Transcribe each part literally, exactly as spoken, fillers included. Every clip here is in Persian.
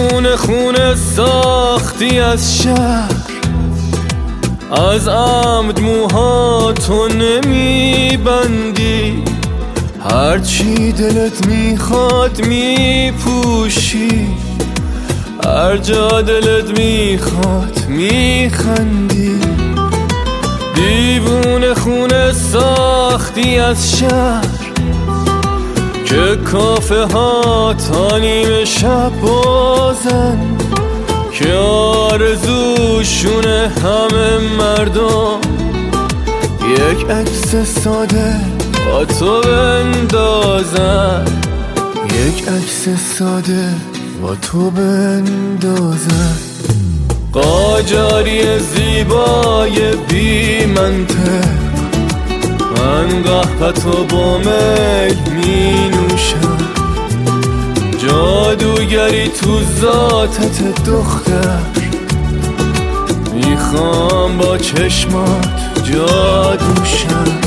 دیوونه خونه ساختی از شهر، از عمد موهاتو نمیبندی، هرچی دلت میخواد میپوشی، هر جا دلت میخواد میخندی. دیوونه خونه ساختی از شهر که کافه ها تا نیمه شب بازن، که آرزوشونه همه مردم یک عکس ساده با تو بندازن، یک عکس ساده با تو بندازن. قاجاری زیبای بی منطق، من قهوه‌تو با میل می نوشم، جادوگری تو ذاتت دختر، میخوام با چشمات جادوشم.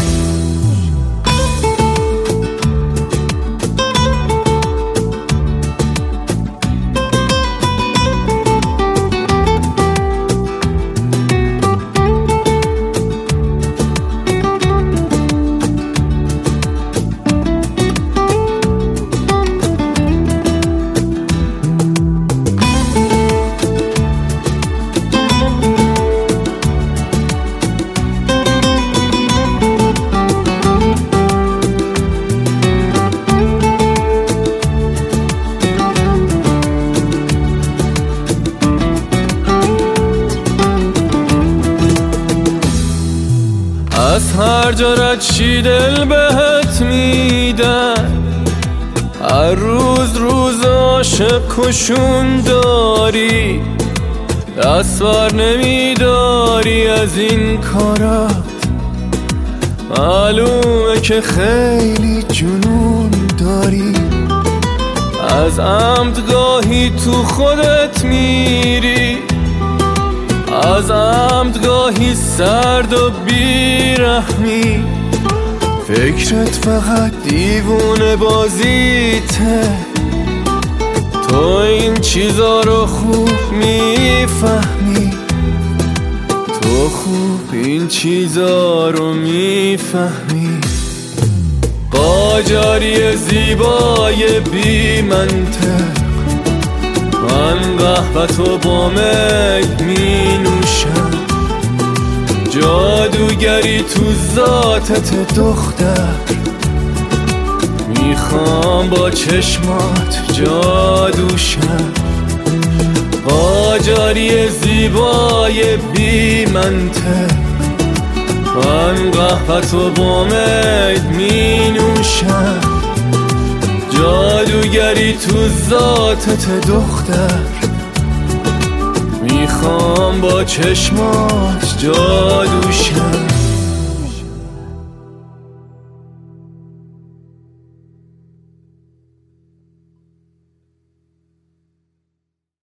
از هر جا رد چی دل بهت میدن، هر روز روز عاشق کشون داری، دست بر نمیداری از این کارات، معلومه که خیلی جنون داری. از عمد گاهی تو خودت میری، از عمد گاهی سرد و بیرحمی، فکرت فقط دیوونه بازیته، تو این چیزا رو خوب میفهمی، تو خوب این چیزا رو میفهمی. قاجاری زیبای بی منطق، من قهوه‌تو با میل می نوشم، جادوگری تو ذاتت دختر، میخوام با چشمات جادوشم. قاجاری زیبای بی منطق، من قهوه‌تو با میل می نوشم، جادوگری تو ذاتت دختر، میخوام با چشمات جادوشم.